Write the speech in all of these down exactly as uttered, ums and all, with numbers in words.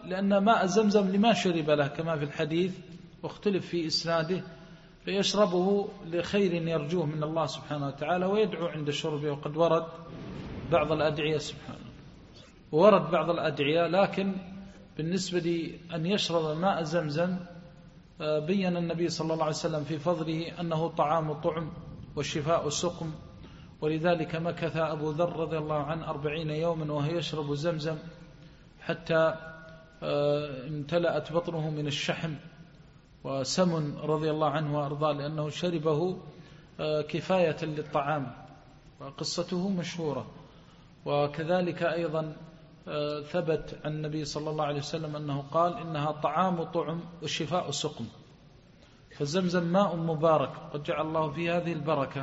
لأن ماء زمزم لما شرب له كما في الحديث واختلف في إسناده، فيشربه لخير يرجوه من الله سبحانه وتعالى ويدعو عند شربه. وقد ورد بعض الأدعية سبحانه ورد بعض الأدعية، لكن بالنسبة لأن يشرب ماء زمزم بين النبي صلى الله عليه وسلم في فضله أنه طعام طعم والشفاء سقم، ولذلك مكث أبو ذر رضي الله عنه أربعين يوما وهو يشرب زمزم حتى امتلأت بطنه من الشحم وسمن رضي الله عنه وأرضاه، لأنه شربه كفاية للطعام، وقصته مشهورة. وكذلك أيضا ثبت عن النبي صلى الله عليه وسلم أنه قال إنها طعام طعم والشفاء سقم. فالزمزم ماء مبارك قد جعل الله فيه هذه البركة.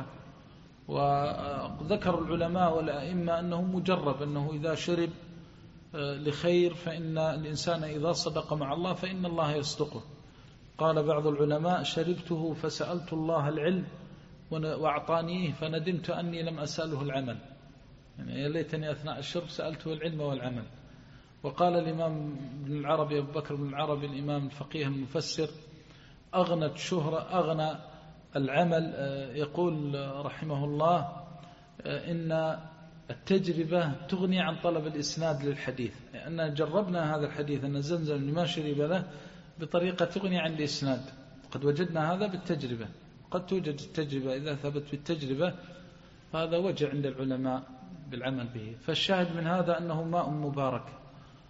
وذكر العلماء والأئمة أنه مجرب، أنه إذا شرب لخير فإن الإنسان إذا صدق مع الله فإن الله يصدقه. قال بعض العلماء: شربته فسألت الله العلم وأعطانيه فندمت أني لم أسأله العمل، يعني يا ليتني أثناء الشرب سألته العلم والعمل. وقال الإمام ابن العربي أبو بكر بن العربي الإمام الفقيه المفسر: أغنت شهرة أغنى العمل. يقول رحمه الله: إن التجربة تغني عن طلب الإسناد للحديث، لأن جربنا هذا الحديث أن زمزم لما شرب له بطريقة تغني عن الإسناد، قد وجدنا هذا بالتجربة. قد توجد التجربة إذا ثبت بالتجربة، هذا وجه عند العلماء بالعمل به. فالشاهد من هذا أنه ماء مبارك،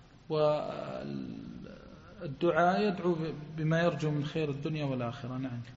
والدعاء يدعو بما يرجو من خير الدنيا والآخرة. نعم.